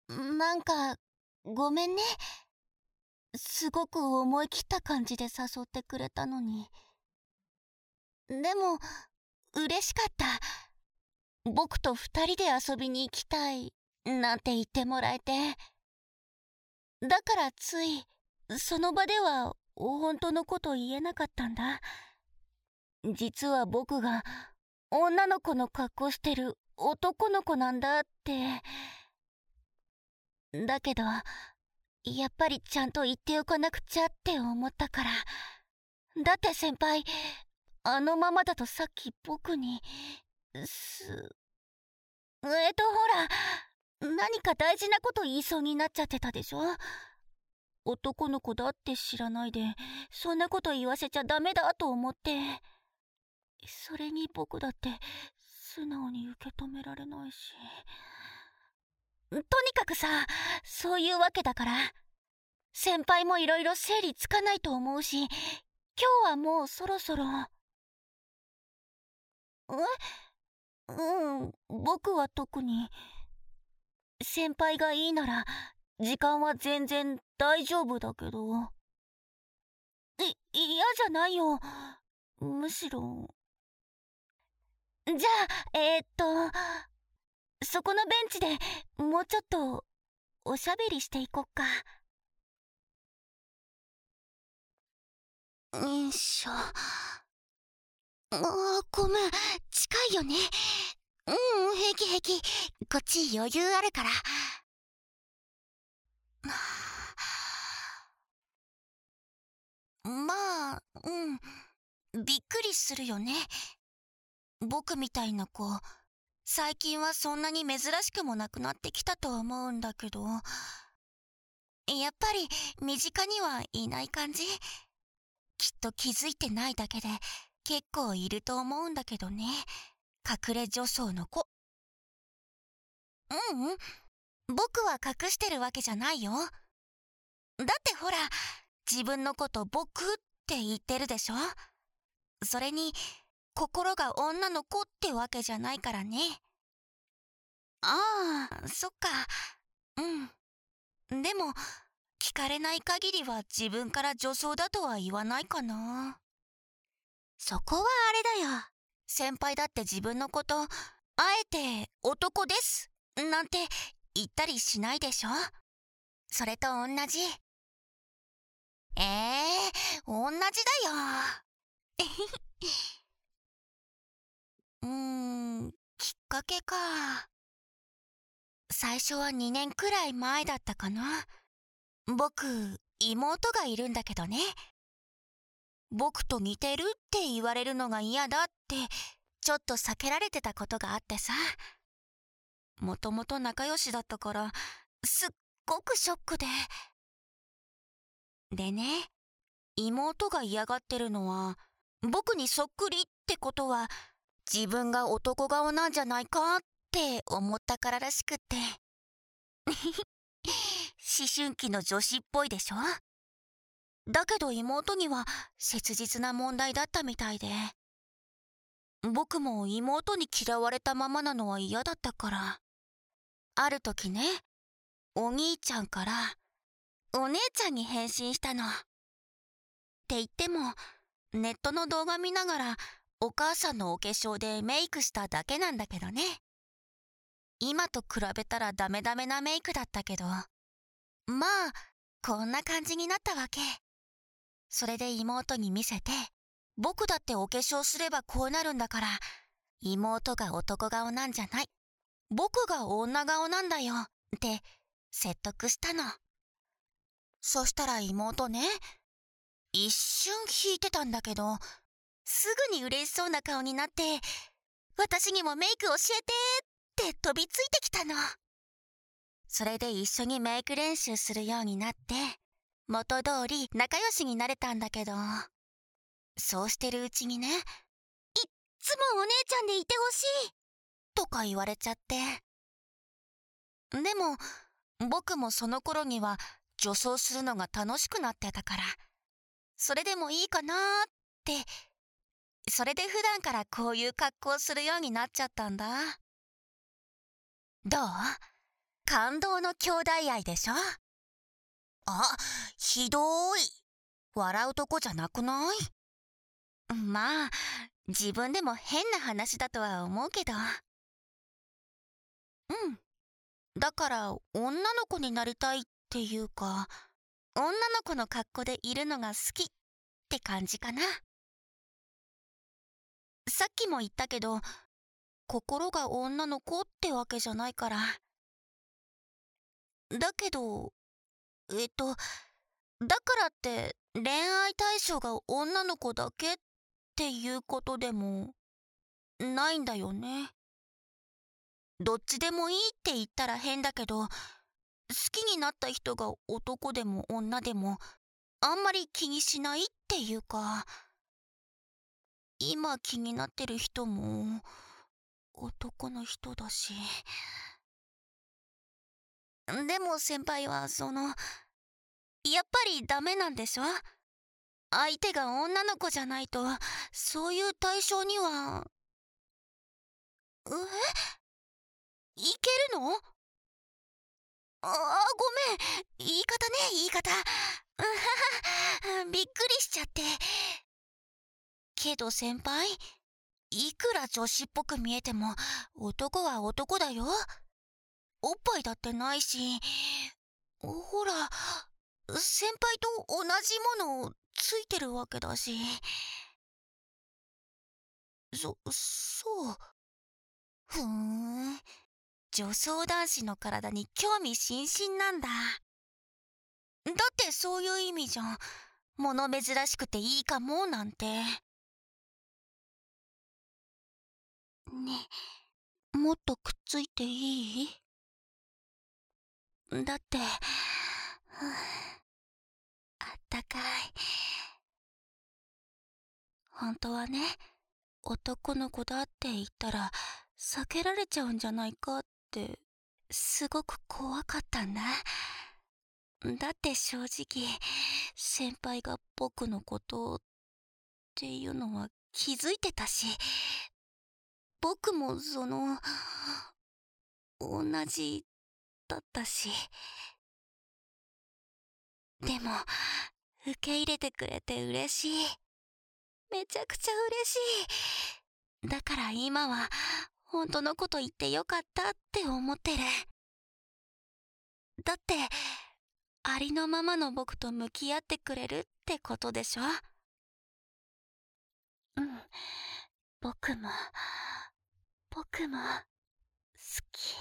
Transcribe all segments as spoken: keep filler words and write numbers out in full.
なんか、ごめんね。すごく思い切った感じで誘ってくれたのに。でも、嬉しかった。僕と二人で遊びに行きたい、なんて言ってもらえて。だからつい、その場では本当のこと言えなかったんだ。実は僕が、女の子の格好してる男の子なんだって。だけど、やっぱりちゃんと言っておかなくちゃって思ったから。だって先輩、あのままだとさっき僕に、す、えっとほら、何か大事なこと言いそうになっちゃってたでしょ。男の子だって知らないで、そんなこと言わせちゃダメだと思って。それに僕だって素直に受け止められないし。とにかくさ、そういうわけだから、先輩もいろいろ整理つかないと思うし、今日はもうそろそろ。えうん、僕は特に。先輩がいいなら、時間は全然大丈夫だけど。い、嫌じゃないよ。むしろ。じゃあ、えー、っと、そこのベンチでもうちょっとおしゃべりしていこっか。よいしょ。あー、ごめん、近いよね。うん、平気平気。こっち余裕あるから。まあ、うん、びっくりするよね。僕みたいな子、最近はそんなに珍しくもなくなってきたと思うんだけど、やっぱり身近にはいない感じ。きっと気づいてないだけで結構いると思うんだけどね。隠れ女装の子。ううん、僕は隠してるわけじゃないよ。だってほら、自分のこと僕って言ってるでしょ。それに心が女の子ってわけじゃないからね。ああ、そっか。うん。でも聞かれない限りは自分から女装だとは言わないかな。そこはあれだよ。先輩だって自分のことあえて男ですなんて言ったりしないでしょ。それと同じ。えー、同じだよ。うーん、きっかけか。最初はにねんくらい前だったかな。僕、妹がいるんだけどね。僕と似てるって言われるのが嫌だってちょっと避けられてたことがあってさ。もともと仲良しだったからすっごくショックで。でね、妹が嫌がってるのは僕にそっくりってことは自分が男顔なんじゃないかって思ったかららしくって。思春期の女子っぽいでしょ。だけど妹には切実な問題だったみたいで、僕も妹に嫌われたままなのは嫌だったから、ある時ね、お兄ちゃんからお姉ちゃんに変身したの。って言ってもネットの動画見ながらお母さんのお化粧でメイクしただけなんだけどね。今と比べたらダメダメなメイクだったけど、まあこんな感じになったわけ。それで妹に見せて、僕だってお化粧すればこうなるんだから、妹が男顔なんじゃない、僕が女顔なんだよって説得したの。そしたら妹ね、一瞬引いてたんだけど、すぐに嬉しそうな顔になって、私にもメイク教えてって飛びついてきたの。それで一緒にメイク練習するようになって、元通り仲良しになれたんだけど、そうしてるうちにね、いっつもお姉ちゃんでいてほしいとか言われちゃって。でも僕もその頃には女装するのが楽しくなってたから、それでもいいかなーって、それで普段からこういう格好するようになっちゃったんだ。どう？ 感動の兄弟愛でしょ。あ、ひどーい。笑うとこじゃなくない？まあ、自分でも変な話だとは思うけど。うん。だから女の子になりたいっていうか、女の子の格好でいるのが好きって感じかな。さっきも言ったけど、心が女の子ってわけじゃないから。だけど、えっと、だからって恋愛対象が女の子だけっていうことでもないんだよね。どっちでもいいって言ったら変だけど、好きになった人が男でも女でもあんまり気にしないっていうか、今気になってる人も男の人だし。でも先輩はその、やっぱりダメなんでしょ？相手が女の子じゃないとそういう対象には。え？いけるの？ああ、ごめん。言い方ね、言い方。うはは、びっくりしちゃって。けど先輩、いくら女子っぽく見えても男は男だよ。おっぱいだってないし、ほら、先輩と同じものついてるわけだし。そ、そう。ふーん。女装男子の体に興味津々なんだ。だってそういう意味じゃん。物珍しくていいかもなんて。ね、もっとくっついていい？だって、ふぅ、あったかい。本当はね、男の子だって言ったら避けられちゃうんじゃないかってすごく怖かったんだ。だって正直先輩が僕のことっていうのは気づいてたし、僕もその同じだったし。でも受け入れてくれて嬉しい。めちゃくちゃ嬉しい。だから今は本当のこと言ってよかったって思ってる。だってありのままの僕と向き合ってくれるってことでしょ。うん、僕も僕も好き。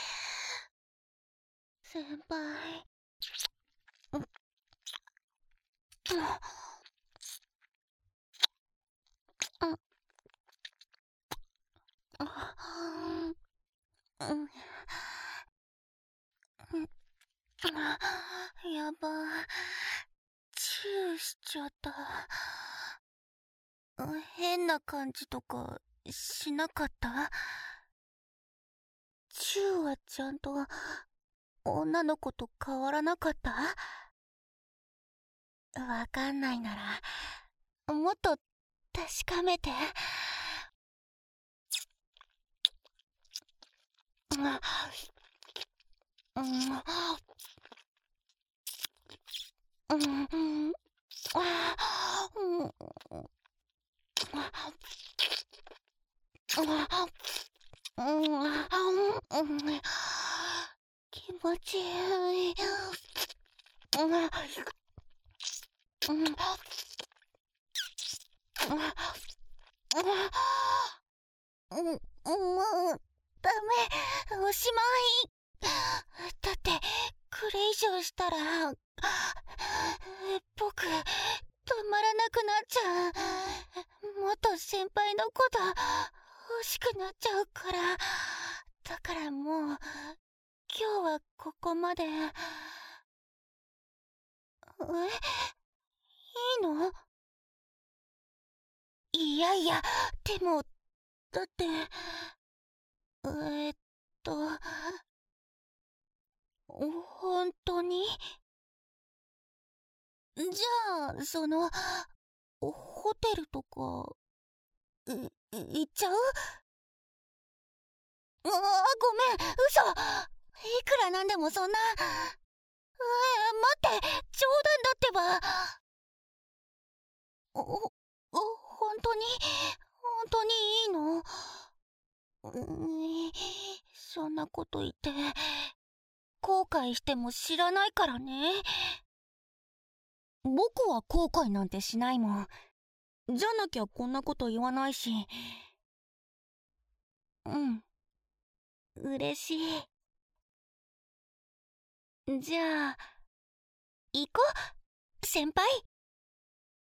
先輩、うん、うんうん、やば、チューしちゃった。変な感じとかしなかった？チューはちゃんと女の子と変わらなかった？わかんないならもっと確かめて。うん、うん、うん、気持ちいい。うん、うん、もうダメ、おしまい。だってこれ以上したら僕止まらなくなっちゃう。もっと先輩のこと欲しくなっちゃうから。だからもう今日はここまで。え、いいの？いやいや、でもだってえー、っと本当に？じゃあそのホテルとかい行っちゃう？ああ、ごめん、嘘。 いくらなんでもそんな。えー、待って、冗談だってば。お、お、本当に本当にいいの？うーそんなこと言って後悔しても知らないからね。僕は後悔なんてしないもん。じゃなきゃこんなこと言わないし。うん、嬉しい。じゃあ行こう先輩。